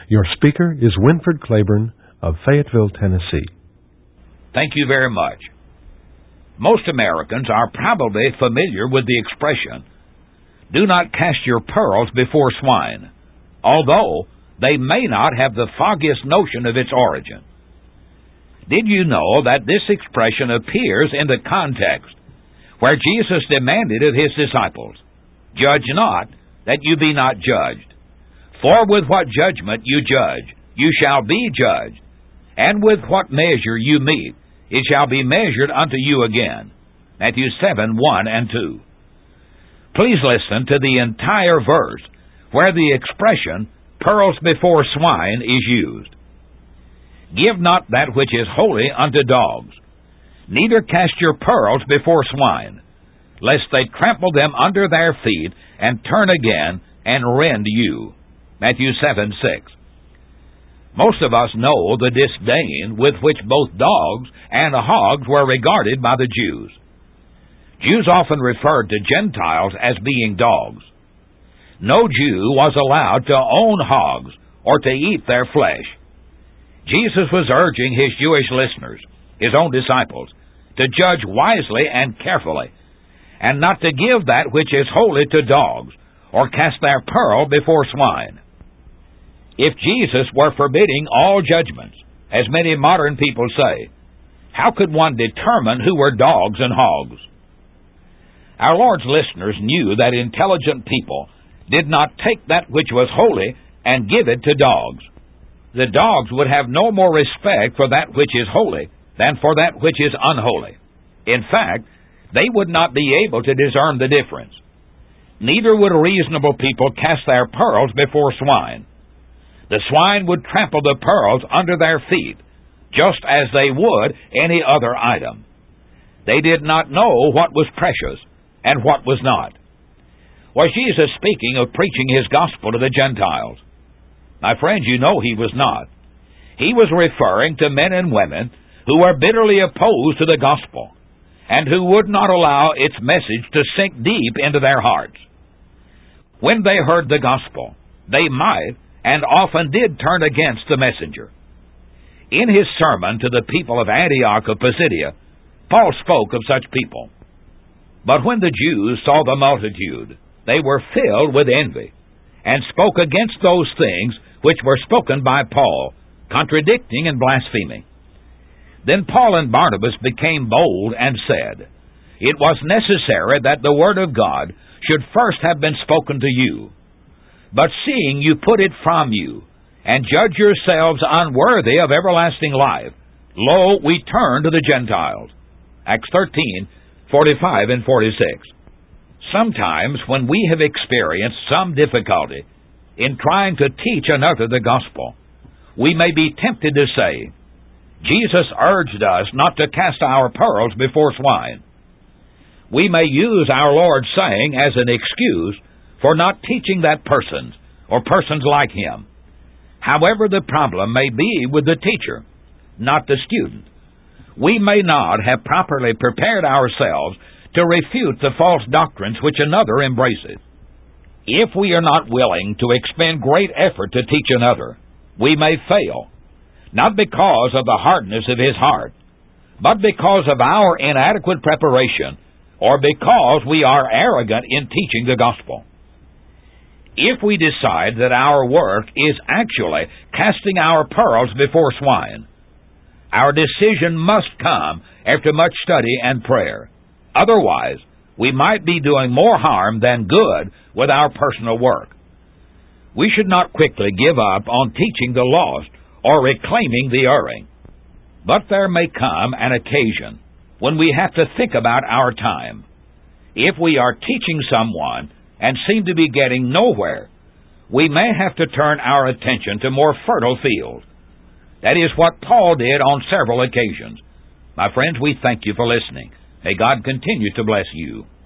Your speaker is Winford Claiborne of Fayetteville, Tennessee. Thank you very much. Most Americans are probably familiar with the expression, "Do not cast your pearls before swine," although they may not have the foggiest notion of its origin. Did you know that this expression appears in the context where Jesus demanded of his disciples, "Judge not, that you be not judged. For with what judgment you judge, you shall be judged, and with what measure you mete, it shall be measured unto you again." Matthew 7:1 and 2. Please listen to the entire verse where the expression, "pearls before swine," is used. "Give not that which is holy unto dogs, neither cast your pearls before swine, lest they trample them under their feet, and turn again, and rend you." Matthew 7:6. Most of us know the disdain with which both dogs and hogs were regarded by the Jews. Jews often referred to Gentiles as being dogs. No Jew was allowed to own hogs or to eat their flesh. Jesus was urging his Jewish listeners, his own disciples, to judge wisely and carefully, and not to give that which is holy to dogs, or cast their pearl before swine. If Jesus were forbidding all judgments, as many modern people say, how could one determine who were dogs and hogs? Our Lord's listeners knew that intelligent people did not take that which was holy and give it to dogs. The dogs would have no more respect for that which is holy than for that which is unholy. In fact, they would not be able to discern the difference. Neither would reasonable people cast their pearls before swine. The swine would trample the pearls under their feet, just as they would any other item. They did not know what was precious and what was not. Was Jesus speaking of preaching his gospel to the Gentiles? My friends, you know he was not. He was referring to men and women who were bitterly opposed to the gospel, and who would not allow its message to sink deep into their hearts. When they heard the gospel, they might and often did turn against the messenger. In his sermon to the people of Antioch of Pisidia, Paul spoke of such people. But when the Jews saw the multitude, they were filled with envy, and spoke against those things which were spoken by Paul, contradicting and blaspheming. Then Paul and Barnabas became bold and said, "It was necessary that the word of God should first have been spoken to you. But seeing you put it from you, and judge yourselves unworthy of everlasting life, lo, we turn to the Gentiles." Acts 13:45 and 46. Sometimes when we have experienced some difficulty in trying to teach another the gospel, we may be tempted to say, "Jesus urged us not to cast our pearls before swine." We may use our Lord's saying as an excuse for not teaching that person or persons like him. However, the problem may be with the teacher, not the student. We may not have properly prepared ourselves to refute the false doctrines which another embraces. If we are not willing to expend great effort to teach another, we may fail, not because of the hardness of his heart, but because of our inadequate preparation, or because we are arrogant in teaching the gospel. If we decide that our work is actually casting our pearls before swine, our decision must come after much study and prayer. Otherwise, we might be doing more harm than good with our personal work. We should not quickly give up on teaching the lost or reclaiming the erring. But there may come an occasion when we have to think about our time. If we are teaching someone and seem to be getting nowhere, we may have to turn our attention to more fertile fields. That is what Paul did on several occasions. My friends, we thank you for listening. May God continue to bless you.